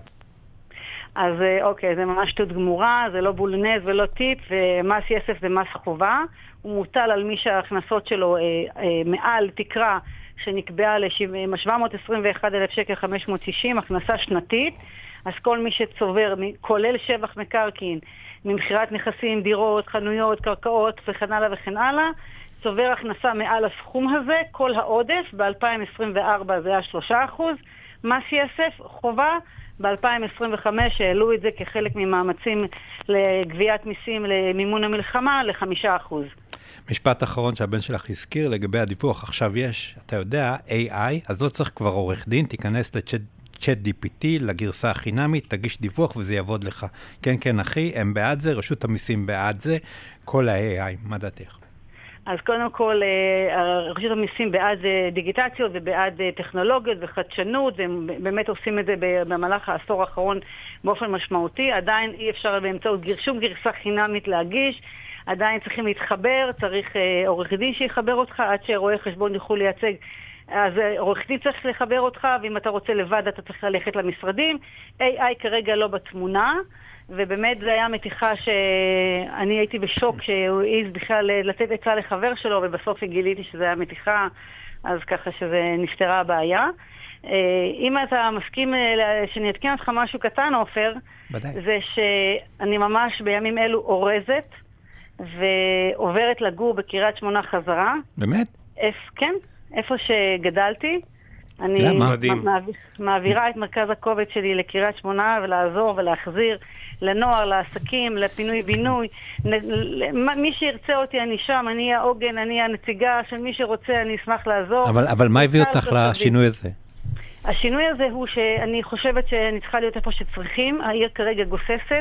אז אוקיי, זה ממש שטות גמורה, זה לא בולונז ולא טיפ, ומס יסף זה מס חובה. הוא מוטל על מי שההכנסות שלו מעל תקרה שנקבעה ל-721,000 שקל 560, הכנסה שנתית. אז כל מי שצובר, כולל שבח מקרקעין, ממחירת נכסים, דירות, חנויות, קרקעות וכן הלאה וכן הלאה, צובר הכנסה מעל הסכום הזה, כל העודף ב-2024 זה היה 3%, מס יסף חובה ב-2025 העלו את זה כחלק ממאמצים לגביית מיסים למימון המלחמה ל5%. משפט אחרון שהבן שלך הזכיר לגבי הדיווח, עכשיו יש, אתה יודע, AI, אז לא צריך כבר עורך דין, תיכנס צ'אט GPT, לגרסה החינמית, תגיש דיווח וזה יעבוד לך. כן, אחי, הם בעד זה, רשות המיסים בעד זה, כל ה-AI, מה דעתך? אז קודם כל, רשות המיסים בעד דיגיטציות ובעד טכנולוגיות וחדשנות, והם באמת עושים את זה במהלך העשור האחרון באופן משמעותי. עדיין אי אפשר באמצעות שום גרסה חינמית להגיש, עדיין צריכים להתחבר, צריך עורך דין שיחבר אותך, עד שרואי חשבון יוכלו לייצג. אז עורך דין צריך לחבר אותך, ואם אתה רוצה לבד אתה צריך ללכת למשרדים. AI כרגע לא בתמונה, ובאמת זה היה מתיחה שאני הייתי בשוק שהוא העז בכלל לתת עצה לחבר שלו, ובסוף גיליתי שזה היה מתיחה, אז ככה שזה נפתרה הבעיה. אם אתה מסכים שאני אתקן אותך משהו קטן, עופר, זה שאני ממש בימים אלו אורזת, ועוברת לגור בקריית שמונה חזרה. באמת? כן, איפה שגדלתי, אני מדהים. מעבירה את מרכז הכובד שלי לקריית שמונה ולעזור ולהחזיר לנוער, לעסקים, לפינוי-בינוי. מי שירצה אותי, אני שם, אני העוגן, אני הנציגה של מי שרוצה, אני אשמח לעזור. אבל מה הביא אותך לשינוי הזה? השינוי הזה הוא שאני חושבת שאני צריכה להיות איפה שצריכים. העיר כרגע גוססת.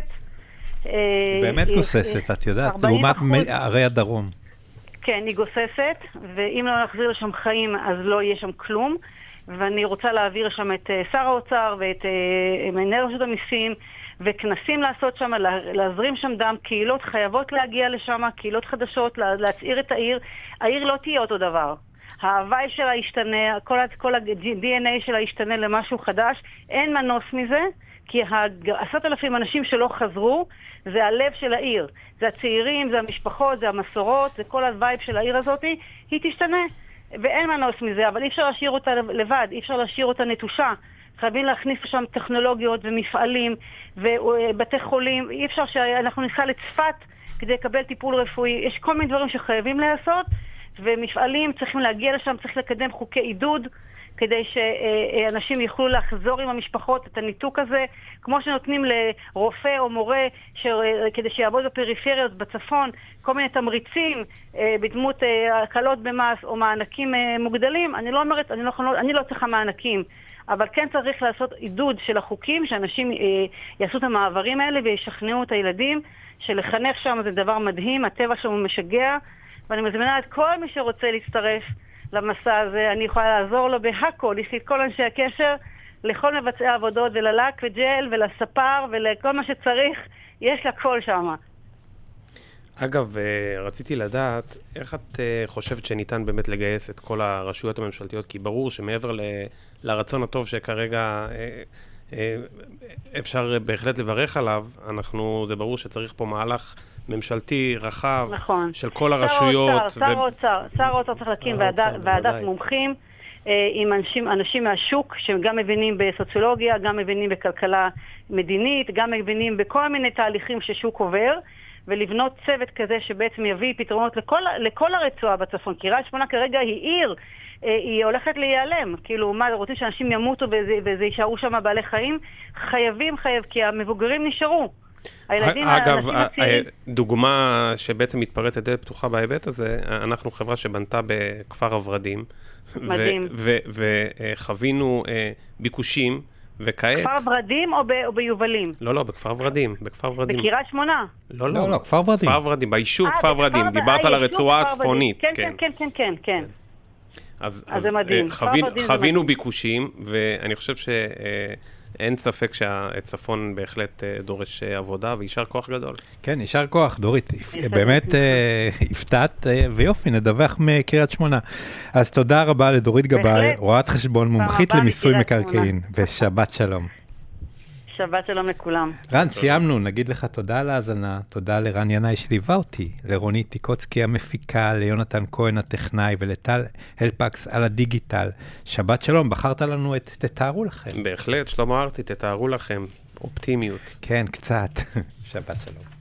באמת גוססת, את יודעת, לעומת ערי הדרום. כן, היא גוססת, ואם לא נחזיר לשם חיים, אז לא יהיה שם כלום. ואני רוצה להעביר שם את שר האוצר ואת מנהל רשות המיסים, וכנסים לעשות שם, להזרים שם דם. קהילות חייבות להגיע לשם, קהילות חדשות, להצעיר את העיר. העיר לא תהיה אותו דבר. ההוואי שלה ישתנה, כל ה-DNA שלה ישתנה למשהו חדש. אין מנוס מזה, כי 10,000 אנשים שלא חזרו, זה הלב של העיר. זה הצעירים, זה המשפחות, זה המסורות, זה כל הווייב של העיר הזאת, היא תשתנה. ואין מנוס מזה, אבל אי אפשר להשאיר אותה לבד, אי אפשר להשאיר אותה נטושה. חייבים להכניס שם טכנולוגיות ומפעלים ובתי חולים. אי אפשר שאנחנו ניסע לצפת כדי לקבל טיפול רפואי. יש כל מיני דברים שחייבים לעשות, ומפעלים צריכים להגיע לשם, צריך לקדם חוקי עידוד, כדי שאנשים יוכלו לחזור עם המשפחות את הניתוק הזה, כמו שנותנים לרופא או מורה כדי שיעבוד בפריפריות בצפון, כל מיני תמריצים בדמות הקלות במס או מענקים מוגדלים. אני לא צריכה מענקים, אבל כן צריך לעשות עידוד של החוקים, שאנשים יעשו את המעברים האלה וישכנעו את הילדים, שלחנך שם זה דבר מדהים, הטבע שם הוא משגע, ואני מזמינה את כל מי שרוצה להצטרף למסע הזה. אני יכולה לעזור לו בהכל, יש לי את כל אנשי הקשר, לכל מבצעי העבודות, וללק וג'ל ולספר ולכל מה שצריך, יש לה כל שם. אגב, רציתי לדעת, איך את חושבת שניתן באמת לגייס את כל הרשויות הממשלתיות? כי ברור שמעבר לרצון הטוב שכרגע אפשר בהחלט לברך עליו, זה ברור שצריך פה מהלך ממשלתי רחב, נכון, של כל הרשויות. שר האוצר צריך להקים ועדת מומחים עם אנשים מהשוק, שגם מבינים בסוציולוגיה, גם מבינים בכלכלה מדינית, גם מבינים בכל מיני תהליכים ששוק עובר, ולבנות צוות כזה שבעצם יביא פתרונות לכל הרצועה בצפון. קריית שמונה כרגע היא עיר, היא הולכת להיעלם. כאילו, מה, רוצים שאנשים ימותו וזה יישארו שם בעלי חיים? חייבים, כי המבוגרים נשארו. אגב, דוגמה שבעצם מתפרצת דלת פתוחה בהיבט הזה, אנחנו חברה שבנתה בכפר הוורדים, וחווינו ביקושים, וכעת... בכפר ורדים או ביובלים? לא, בכפר ורדים. בקריית שמונה? לא, כפר ורדים. כפר ורדים, ביישוב כפר ורדים. דיברת על הרצועה הצפונית. כן. אז זה מדהים. חווינו ביקושים, ואני חושב שאין ספק שהצפון בהחלט דורש עבודה, וישר כוח גדול. כן, ישר כוח, דורית. באמת הפתעת, ויופי, נדווח מקריית שמונה. אז תודה רבה לדורית גבאי, רואת חשבון מומחית למיסוי מקרקעין, ושבת שלום. שבת שלום לכולם. רן, סיימנו, נגיד לך תודה על ההאזנה, תודה לרן ינאי שליווה אותי, לרונית טיקוצקי המפיקה, ליונתן כהן הטכנאי ולטל אלפקס על הדיגיטל. שבת שלום, בחרת לנו את תתארו לכם. בהחלט, שלמה ארצי, תתארו לכם, אופטימיות. כן, קצת. שבת שלום.